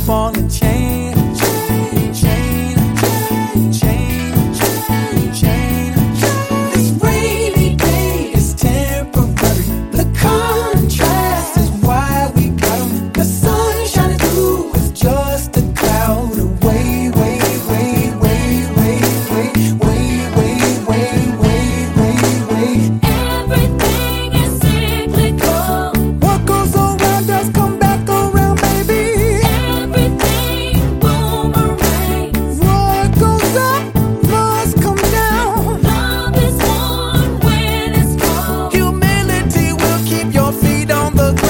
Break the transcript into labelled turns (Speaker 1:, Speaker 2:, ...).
Speaker 1: ball and chain. Chain, chain, chain, chain, chain. This rainy day is temporary. The contrast is why we got 'em. The sun shining through is just a cloud away, way, way, way, way, way, way, way, way, way, way, way.
Speaker 2: Everything is cyclical.
Speaker 1: What goes around does come back around, baby.
Speaker 2: Everything boomerangs.
Speaker 1: What goes up must come down.
Speaker 2: Love is warm when it's cold.
Speaker 1: Humility will keep your feet on the ground.